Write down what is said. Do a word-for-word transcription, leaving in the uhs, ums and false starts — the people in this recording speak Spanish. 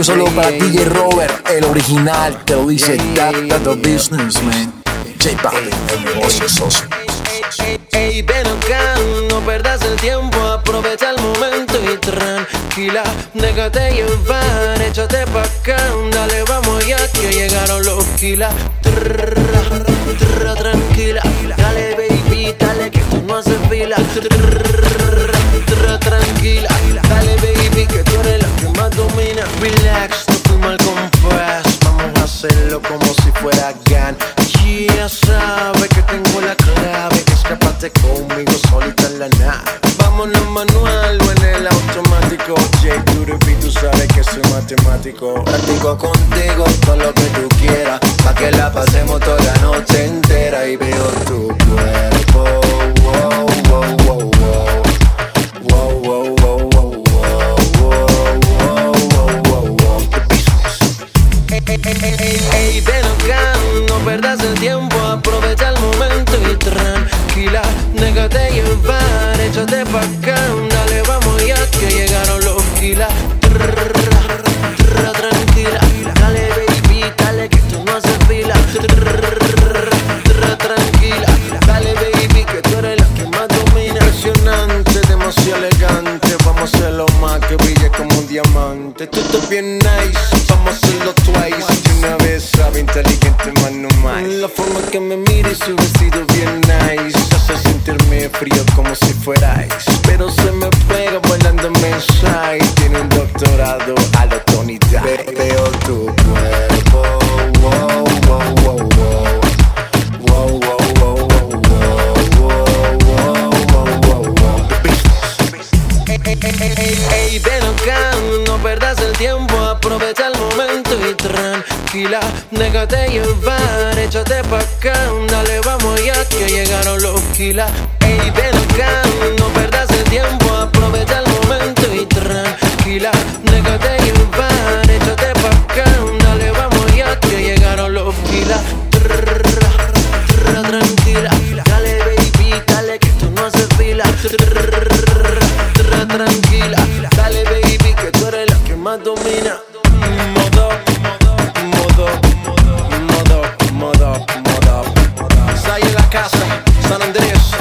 Un saludo para D J Robert, el original, te lo dice That That The Business, man. J Balvin, el negocio socio. Ey, ven acá, no perdas el tiempo, aprovecha el momento y tranquila, déjate llevar, échate pa' acá, dale, vamos ya que llegaron los kilas. Trrr, trrr, tranquila, dale baby, dale que tú no haces fila. Trrr, trrr, tranquila, dale baby que tú eres la que más domina. Relax, no fuimos al compás, vamos a hacerlo como si fuera GAN. Ya sabes que tengo la clave, escapate conmigo solita en la nave. Vámonos manual o en el automático. J Turupi, tú sabes que soy matemático. Practico contigo todo lo que tú quieras, pa' que la pasemos toda la noche entera. Y veo tu cuerpo, wow, wow, wow, wow. Wow, wow, wow, wow, wow, wow, wow, wow. Ey, ey, ey, ey, ven acá, no perdas el tiempo, aprovecha el momento y tranquila, déjate llevar, échate pa' acá, dale, vamos ya que llegaron los kilas. Trrr, trrr, tranquila, dale baby, dale que tú no haces fila. Trrr, trrr, tranquila, dale baby que tú eres la que más domina. Impresionante, demasiado elegante, vamos a hacerlo más que brille como un diamante. Tú estás bien nice, vamos a hacerlo twice. Y una vez sabe inteligente, más no más. La forma que me mira y su vestido bien nice hace sentirme frío como si fuera ice, pero se me pega bailando mensaje. Tiene un doctorado a la Tony Dice. Veo tu cuerpo, wow, wow, wow, wow. Wow, wow, wow, wow, wow, wow, wow, wow, wow. Ey, ey, ey, ey, ey, ven acá, no perdas el tiempo, aprovecha el momento y tranquila, déjate llevar, échate pa' acá, dale, vamos ya que llegaron los kilas. Ey, ven acá, no perdas el tiempo, aprovecha el momento y tranquila, déjate llevar, échate pa' acá, dale, vamos ya que llegaron los kilas. Trrr, trrr, tranquila, dale baby, dale que tú no haces fila. Trrr, trrr, tranquila, dale baby que tú eres la que más domina. Modo, modo, modo, modo, modo. Sai en la casa, San Andrés.